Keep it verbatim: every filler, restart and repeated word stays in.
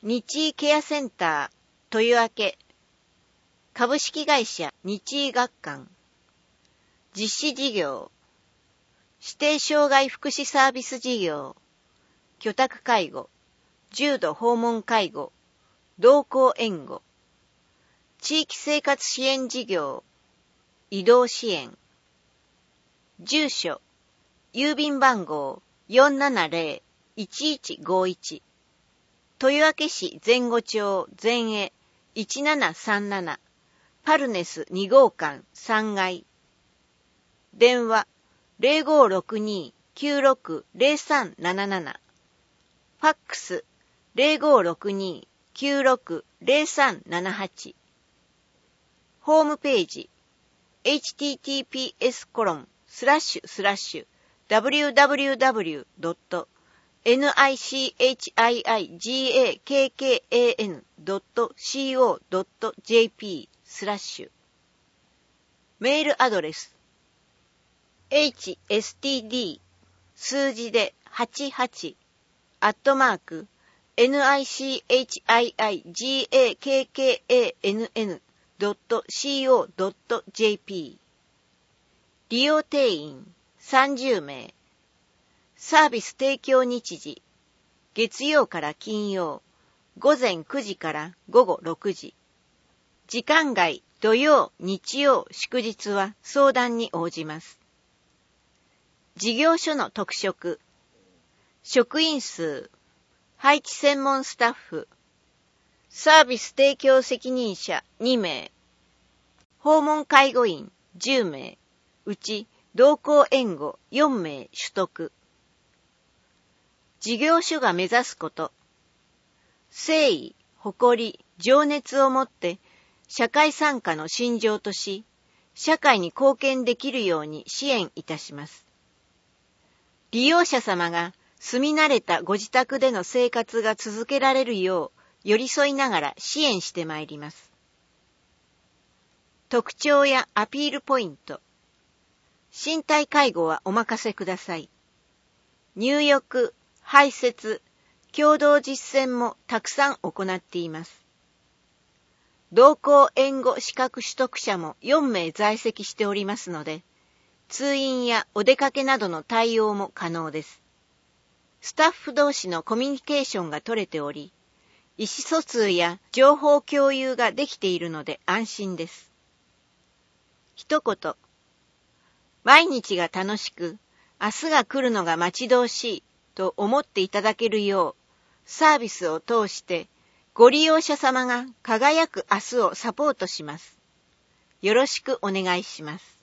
日医ケアセンター豊明株式会社日医学館実施事業指定障害福祉サービス事業居宅介護重度訪問介護同行援護地域生活支援事業移動支援住所郵便番号 よんななゼロ いちいちごいち 豊明市前後町前江いちななさんななパルネスに号館さんがい電話 ゼロごろくに きゅうろく ゼロさんななななファックス ゼロごろくに きゅうろく ゼロさんななはちホームページ エイチティーティーピーエスコロンスラッシュスラッシュダブリューダブリューダブリュードットニチ医学館ドットコードットジェーピー スラッシュメールアドレス エイチエスティーディー 数字ではちじゅうはちアットマーク ニチ医学館ドットコードットジェーピー 利用定員さんじゅうめいサービス提供日時月曜から金曜午前くじから午後ろくじ時間外土曜日曜祝日は相談に応じます事業所の特色職員数配置専門スタッフサービス提供責任者にめい訪問介護員じゅうめいうち同行援護よんめい取得事業所が目指すこと誠意、誇り、情熱をもって社会参加の信条とし社会に貢献できるように支援いたします利用者様が住み慣れたご自宅での生活が続けられるよう寄り添いながら支援してまいります特徴やアピールポイント身体介護はお任せください入浴排泄、共同実践もたくさん行っています。同行援護資格取得者もよんめい在籍しておりますので、通院やお出かけなどの対応も可能です。スタッフ同士のコミュニケーションが取れており、意思疎通や情報共有ができているので安心です。一言、毎日が楽しく、明日が来るのが待ち遠しい、と思っていただけるよう、サービスを通してご利用者様が輝く明日をサポートします。よろしくお願いします。